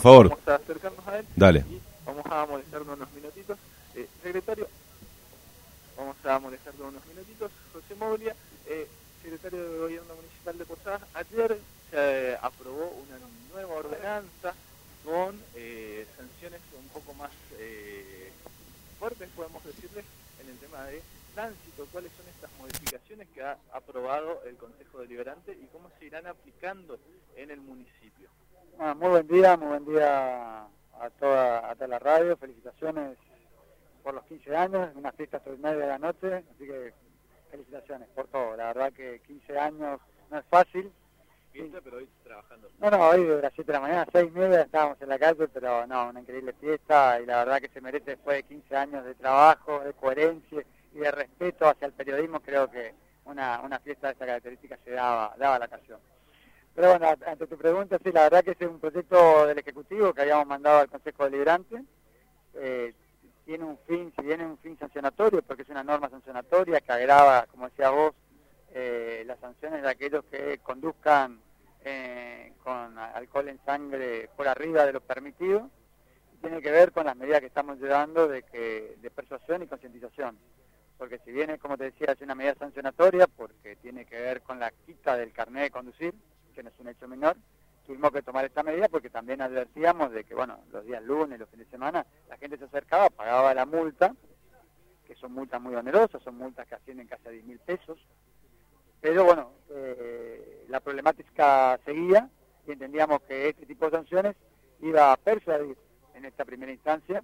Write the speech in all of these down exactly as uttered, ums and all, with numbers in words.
favor. Vamos a acercarnos a él. Dale. Y vamos a molestarnos unos minutitos. Eh, secretario, vamos a molestarnos unos minutitos. José Moglia, eh, secretario de Gobierno Municipal de Posadas, ayer se eh, aprobó una nueva ordenanza con eh, sanciones un poco más eh, fuertes, podemos decirles, en el tema de tránsito. ¿Cuáles son estas modificaciones que ha aprobado el Consejo Deliberante y cómo se irán aplicando en el municipio? Ah, muy buen día, muy buen día a toda, a toda la radio. Felicitaciones por los quince años, una fiesta extraordinaria de la noche, así que felicitaciones por todo. La verdad que quince años no es fácil. Fiesta, pero hoy trabajando. No, no, hoy de las siete de la mañana, seis y media estábamos en la calle, pero no, una increíble fiesta y la verdad que se merece después de quince años de trabajo, de coherencia y de respeto hacia el periodismo. Creo que una, una fiesta de esta característica se daba, daba la ocasión. Pero bueno, ante tu pregunta, sí, la verdad que este es un proyecto del Ejecutivo que habíamos mandado al Consejo Deliberante. Eh, tiene un fin, si bien es un fin sancionatorio, porque es una norma sancionatoria que agrava, como decía vos, eh, las sanciones de aquellos que conduzcan eh, con alcohol en sangre por arriba de lo permitido. Tiene que ver con las medidas que estamos llevando de, que, de persuasión y concientización. Porque si bien, como te decía, es una medida sancionatoria, porque tiene que ver con la quita del carnet de conducir, que no es un hecho menor, tuvimos que tomar esta medida porque también advertíamos de que, bueno, los días lunes, los fines de semana, la gente se acercaba, pagaba la multa, que son multas muy onerosas, son multas que ascienden casi a diez mil pesos, pero bueno, eh, la problemática seguía y entendíamos que este tipo de sanciones iba a persuadir en esta primera instancia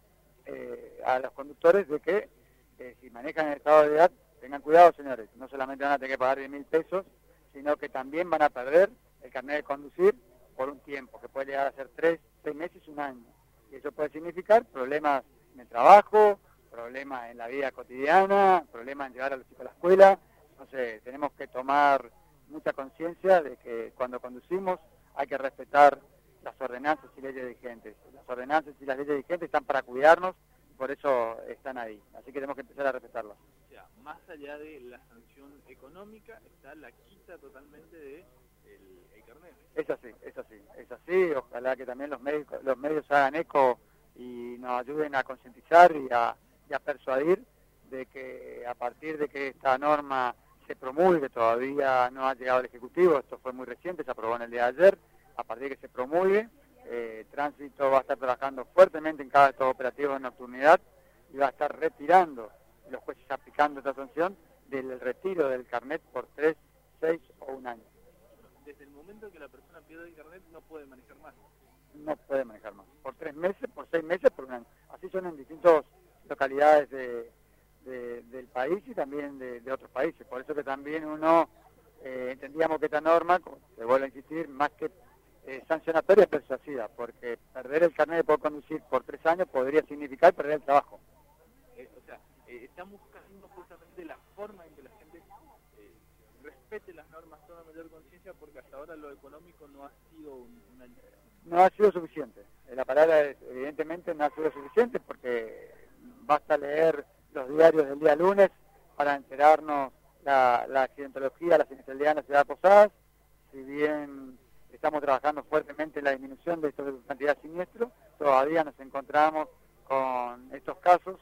eh, a los conductores de que eh, si manejan en estado de ebriedad, tengan cuidado, señores, no solamente van a tener que pagar diez mil pesos, sino que también van a perder el carnet de conducir por un tiempo, que puede llegar a ser tres, seis meses, un año. Y eso puede significar problemas en el trabajo, problemas en la vida cotidiana, problemas en llevar a los chicos a la escuela. Entonces tenemos que tomar mucha conciencia de que cuando conducimos hay que respetar las ordenanzas y leyes vigentes. Las ordenanzas y las leyes vigentes están para cuidarnos, por eso están ahí. Así que tenemos que empezar a respetarlas. O sea, más allá de la sanción económica, está la quita totalmente de el, el carnet. Es así, es así, es así. Ojalá que también los medios, los medios hagan eco y nos ayuden a concientizar y a, y a persuadir de que a partir de que esta norma se promulgue, todavía no ha llegado al Ejecutivo, esto fue muy reciente, se aprobó en el día de ayer, a partir de que se promulgue, eh, Tránsito va a estar trabajando fuertemente en cada de estos operativos de nocturnidad y va a estar retirando, los jueces aplicando esta sanción, del retiro del carnet por tres, seis o un año. Desde el momento que la persona pierde el carnet no puede manejar más. No puede manejar más. Por tres meses, por seis meses, por un año. Así son en distintas localidades de, de, del país y también de, de otros países. Por eso que también uno eh, entendíamos que esta norma, te vuelvo a insistir, más que eh, sancionatoria es persuasiva, porque perder el carnet de poder conducir por tres años podría significar perder el trabajo. Eh, o sea, eh, están buscando justamente la forma en que la gente eh, respete las normas, tome mayor conciencia, porque hasta ahora lo económico no ha sido un, una... No ha sido suficiente. La palabra es, evidentemente no ha sido suficiente porque basta leer los diarios del día lunes para enterarnos la, la accidentología, la siniestralidad en la ciudad de Posadas. Si bien estamos trabajando fuertemente en la disminución de esta cantidad de siniestros, todavía nos encontramos con estos casos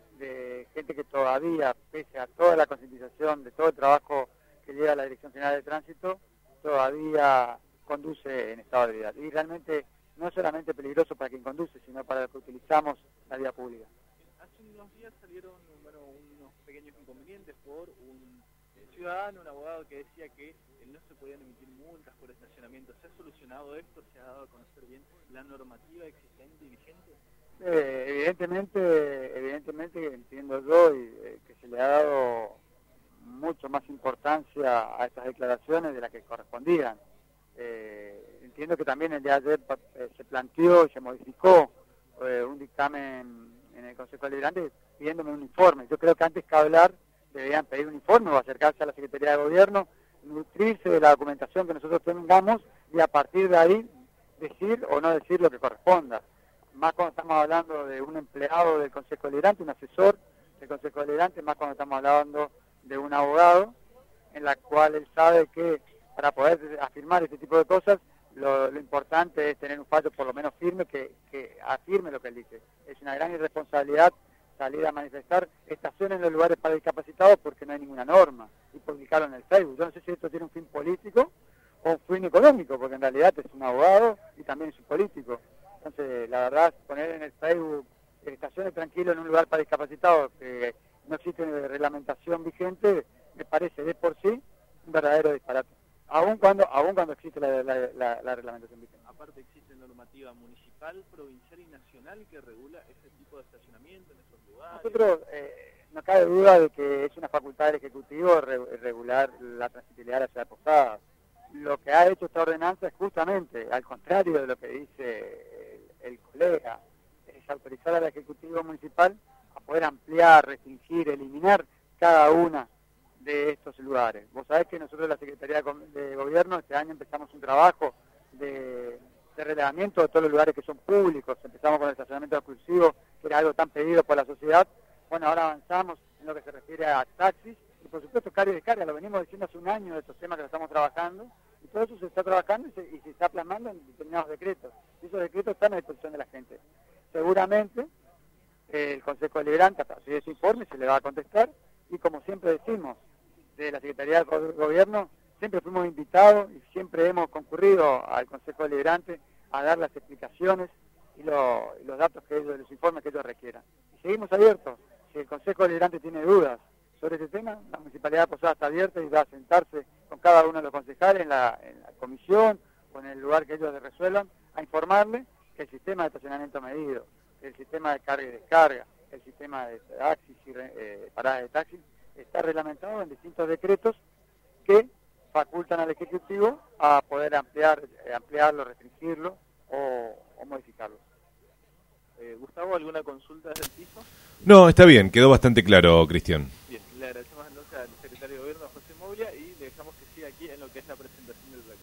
de gente que todavía, pese a toda la concientización, de todo el trabajo que lleva la Dirección General de Tránsito, todavía conduce en estado de ebriedad. Y realmente no es solamente peligroso para quien conduce, sino para los que utilizamos la vía pública. Hace unos días salieron bueno, unos pequeños inconvenientes por un ciudadano, un abogado que decía que no se podían emitir multas por estacionamiento. ¿Se ha solucionado esto? ¿Se ha dado a conocer bien la normativa existente y vigente? Eh, evidentemente, evidentemente entiendo yo y, eh, que se le ha dado mucho más importancia a estas declaraciones de las que correspondían. Eh, entiendo que también el día de ayer eh, se planteó y se modificó eh, un dictamen en el Consejo Deliberante pidiéndome un informe. Yo creo que antes que hablar deberían pedir un informe o acercarse a la Secretaría de Gobierno, nutrirse de la documentación que nosotros tengamos y a partir de ahí decir o no decir lo que corresponda. Más cuando estamos hablando de un empleado del Consejo Deliberante, un asesor del Consejo Deliberante, más cuando estamos hablando de un abogado, en la cual él sabe que para poder afirmar este tipo de cosas Lo, lo importante es tener un fallo por lo menos firme que, que afirme lo que él dice. Es una gran irresponsabilidad salir a manifestar estaciones en los lugares para discapacitados porque no hay ninguna norma y publicarlo en el Facebook. Yo no sé si esto tiene un fin político o un fin económico, porque en realidad es un abogado y también es un político. Entonces, la verdad, poner en el Facebook estaciones tranquilos en un lugar para discapacitados que no existe reglamentación vigente, me parece de por sí un verdadero disparate. Aún cuando, aún cuando existe la, la, la, la reglamentación vigente. Aparte existe normativa municipal, provincial y nacional que regula ese tipo de estacionamiento en esos lugares. Nosotros, eh, no cabe duda de que es una facultad del Ejecutivo re, regular la transitibilidad de la ciudad de Posadas. Lo que ha hecho esta ordenanza es justamente, al contrario de lo que dice el, el colega, es autorizar al Ejecutivo Municipal a poder ampliar, restringir, eliminar cada una de estos lugares. Vos sabés que nosotros la Secretaría de Gobierno este año empezamos un trabajo de, de relevamiento de todos los lugares que son públicos. Empezamos con el estacionamiento exclusivo, que era algo tan pedido por la sociedad. Bueno, ahora avanzamos en lo que se refiere a taxis y por supuesto carga y descarga. Lo venimos diciendo hace un año de estos temas que lo estamos trabajando y todo eso se está trabajando y se, y se está plasmando en determinados decretos. Y esos decretos están a disposición de la gente. Seguramente eh, el Consejo Deliberante, a partir de ese informe, se le va a contestar y como siempre decimos, de la Secretaría de Gobierno, siempre fuimos invitados y siempre hemos concurrido al Consejo Deliberante a dar las explicaciones y, lo, y los datos, que ellos, los informes que ellos requieran. Y seguimos abiertos. Si el Consejo Deliberante tiene dudas sobre este tema, la Municipalidad de Posadas está abierta y va a sentarse con cada uno de los concejales en la, en la comisión o en el lugar que ellos resuelvan, a informarle que el sistema de estacionamiento medido, el sistema de carga y descarga, el sistema de taxis y eh, paradas de taxis, está reglamentado en distintos decretos que facultan al Ejecutivo a poder ampliar, eh, ampliarlo, restringirlo o, o modificarlo. Eh, Gustavo, ¿alguna consulta desde el piso? No, está bien, quedó bastante claro, Cristian. Bien, le agradecemos entonces al secretario de Gobierno, José Moglia, y le dejamos que siga aquí en lo que es la presentación del proyecto.